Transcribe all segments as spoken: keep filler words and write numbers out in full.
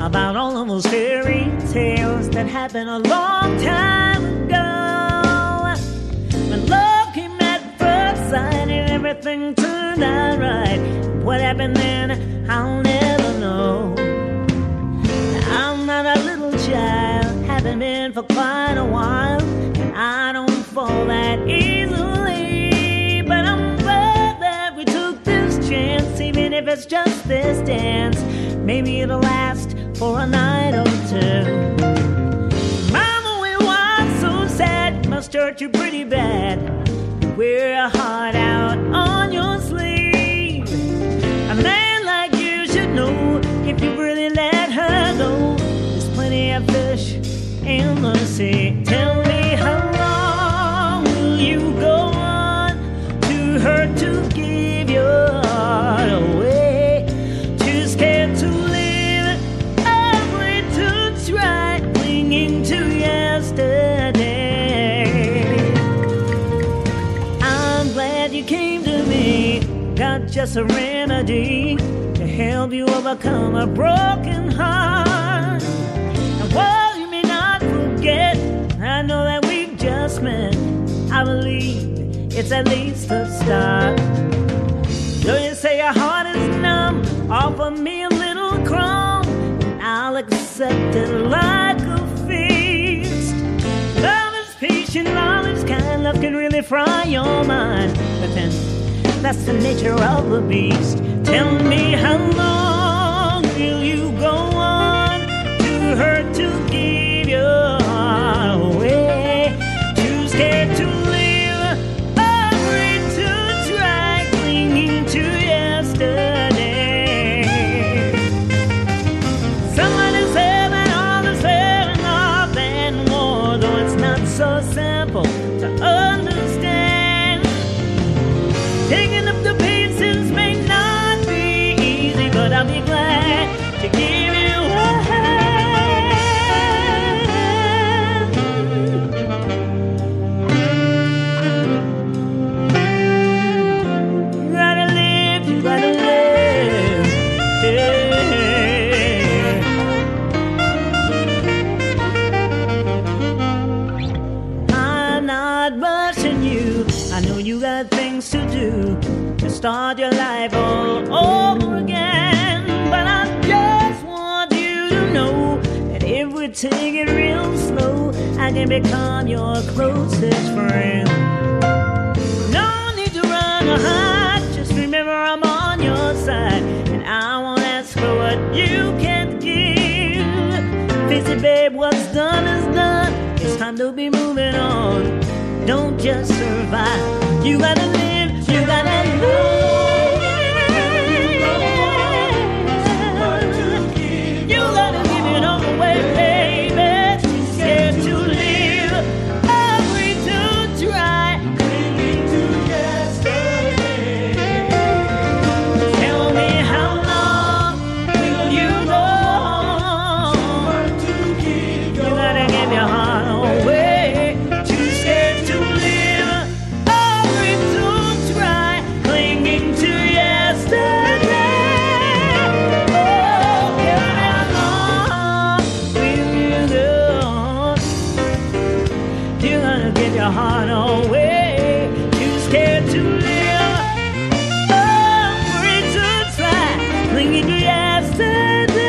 about all of those fairy tales that happened a long time ago. When love came at first sight and everything turned out right. What happened then, I'll never know. I'm not a little child, haven't been for quite a while, and I don't fall that easily. But I'm glad that we took this chance, even if it's just this dance. Maybe it'll last for a night or two. Mama, we was so sad, must hurt you pretty bad. Wear a heart out on your sleeve. A man like you should know, if you really let her go, there's plenty of fish in the sea. Tell me, how long will you go on to her to give your heart away? Too scared to live, afraid to try, clinging to yesterday. I'm glad you came to me, got just a remedy to help you overcome a broken heart. And while you may not forget, I know that we've just met. I believe it's at least a start. So you say your heart is numb, offer me a little crumb, and I'll accept it like a feast. Love is patient, love is kind, love can really fry your mind. But then, that's the nature of the beast. Tell me, how long will you go on to her to give your heart away? Too scared to live, afraid to try, clinging to yesterday. Somebody said that all is fair enough and more, though it's not so simple to understand. Taking up the pieces may not be easy, but I'll be glad to give you a hand. You gotta live, you gotta live, yeah. I'm not rushing you, I know you got things to do, to start your life all over again. But I just want you to know that if we take it real slow, I can become your closest friend. No need to run or hide, just remember I'm on your side, and I won't ask for what you can't give. Face it, babe, what's done is done, it's time to be moving on. Don't just survive, you gotta live, you gotta live. You gotta give it all away, baby. Too scared to live, afraid to try, clinging to yesterday. Tell me, how long will you go on to give your heart? You gotta give your heart away. Too scared to live, afraid to try, clinging to yesterday. Oh, how long will you go? You're gonna give your heart away. Too scared to live, afraid to try, clinging to yesterday.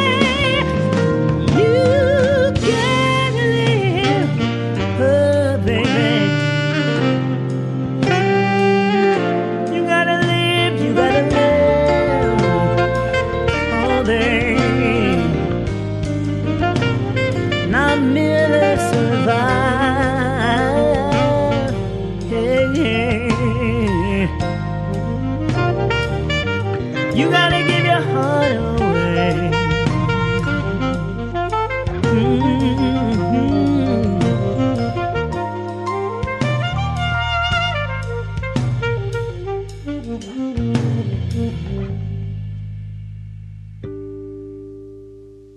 You can live, oh baby. You gotta live, you gotta live all day, not merely survive. Yeah, yeah. You gotta give your heart away. Mm-hmm.